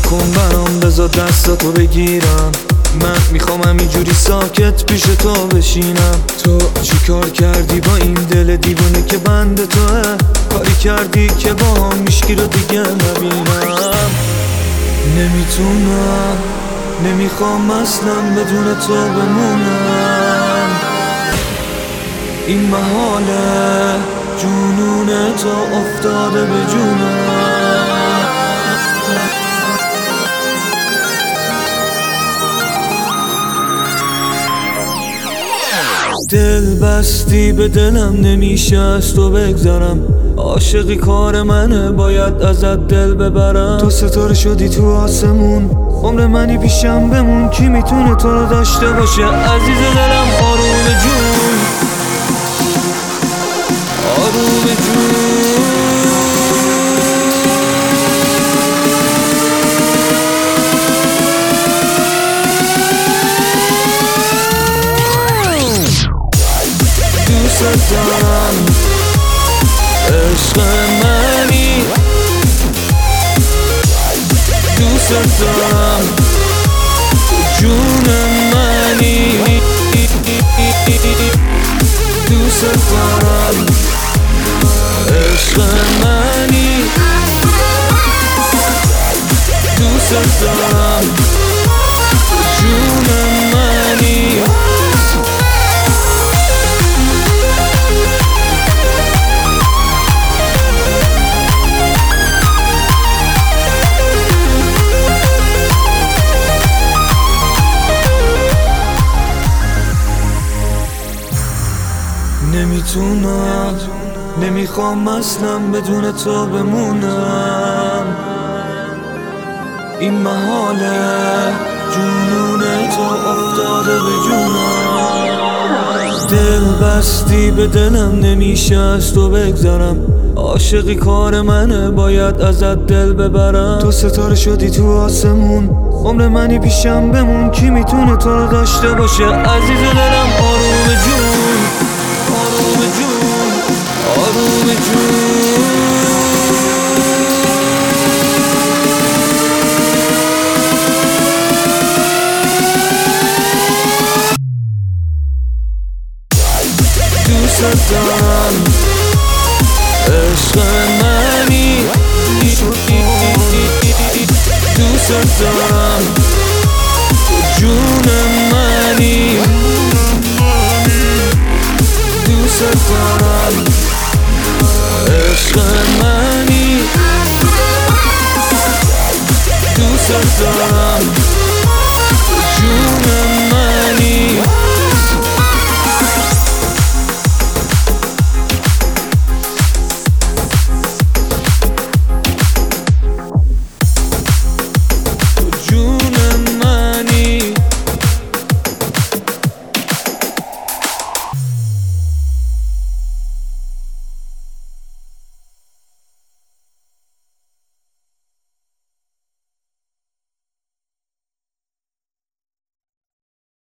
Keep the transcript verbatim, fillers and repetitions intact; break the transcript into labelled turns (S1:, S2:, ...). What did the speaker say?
S1: نکن برام، بذار دستاتو بگیرم. من میخوام همینجوری ساکت پیش تو بشینم. تو چی کار کردی با این دل دیوونه که بند توه؟ کاری کردی که با هم هیچکی رو دیگه نبینم. نمیتونم، نمیخوام اصلا بدون تو بمونم. این محاله، جنون تو افتاده به جونم. دل بستی به دلم، نمیشه از تو بگذارم. عاشقی کار منه، باید ازت دل ببرم. تو ستاره شدی تو آسمون، عمر منی پیشم بمون. کی میتونه تو رو داشته باشه عزیز دلم؟ آروم جون، آروم جون. دوست دارم، عشق منی. دوست دارم، جون منی. دوست دارم، عشق منی. دوست دارم، جون منی. نمیتونم، نمیخوام اصلا بدون تو بمونم. این محاله، جنون تو افتاده به جونم. دل بستی به دلم، نمیشه از تو بگذارم. عاشقی کار منه، باید ازت دل ببرم. تو ستاره شدی تو آسمون، عمر منی پیشم بمون. کی میتونه تو رو داشته باشه عزیز دلم؟ آروم جون، آروم جون، آروم جون. دوست دارم، عشق منی. دوست دارم.